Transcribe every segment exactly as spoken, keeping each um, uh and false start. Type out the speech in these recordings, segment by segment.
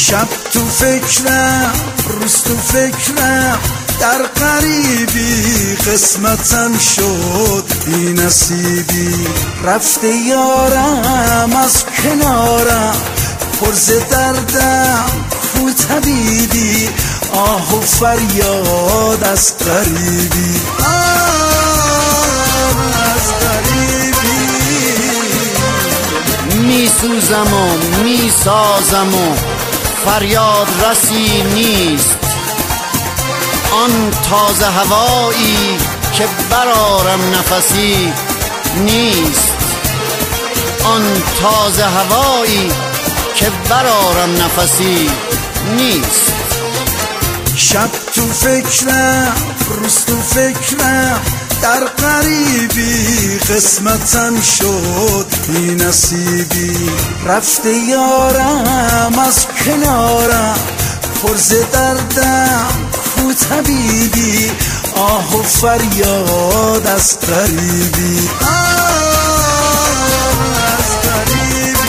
شب تو فکرم روز تو فکرم در غریبی قسمتم شد بی نصیبی رفته یارم از کنارم پرز دردم کو طبیبی آه و فریاد از غریبی آه از غریبی می سوزم و می سازم و فریاد رسی نیست آن تازه هوایی که برارم نفسی نیست آن تازه هوایی که برارم نفسی نیست شب تو فکرم روز تو فکرم در غریبی قسمتم شد بی نصیبی رفته یارم از کنارم پرز دردم کو طبیبی آه و فریاد از غریبی آه از غریبی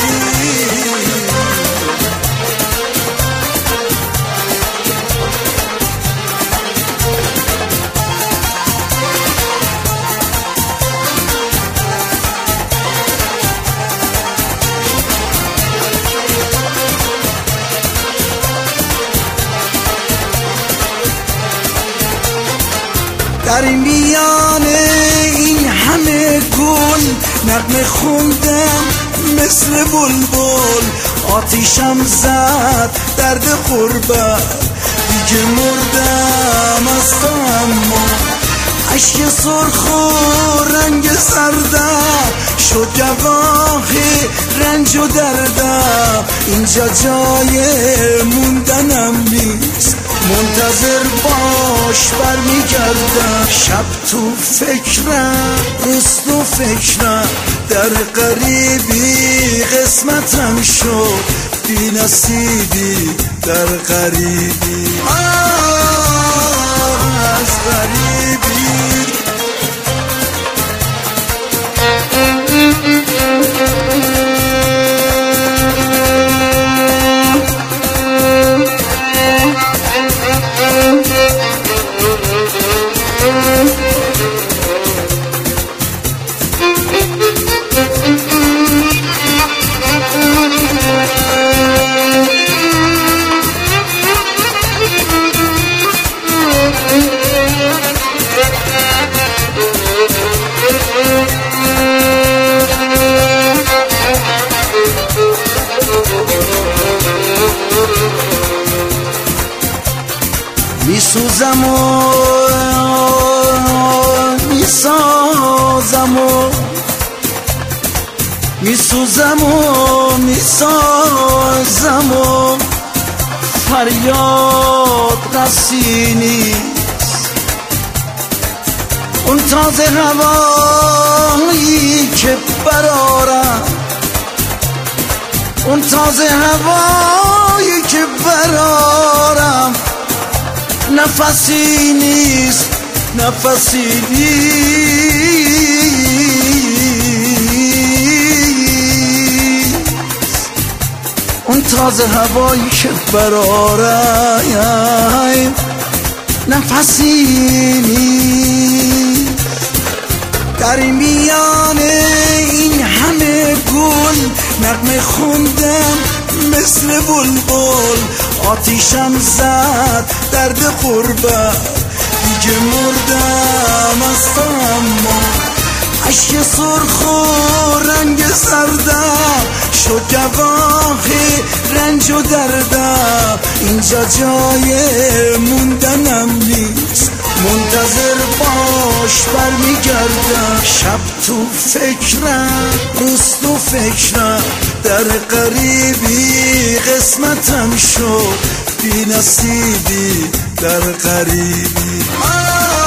در این میانه این همه گل نغمه خوندم مثل بلبل آتیشم زد درد غربت دیگه مردم از تحمل اشک سرخ و رنگ سردم شد گواه رنج و دردم اینجا جای موندنم نیست منتظر باش برمیگردم شب تو فکرم روز تو فکرم در غریبی قسمتم شد بی نصیبی در غریبی آه از غریبی می سوزم و می سازم و می سوزم و می سازم و فریاد رسی نیست اون تازه هوایی که برارم اون تازه هوایی که برارم نفسی نیست نفسی نیست اون تازه هوایی که برارم نفسی نیست در این میانه این همه گل نغمه خوندم مثل بلبل آتیشم زد درد غربت دیگه مردم از تحمل اشک سرخ و رنگ سردم شد گواه رنج و دردم اینجا جای موندنم نیست منتظر باش برمیگردم شب تو فکرم روز تو فکرم در غریبی قسمتم شد بی نصیبی در غریبی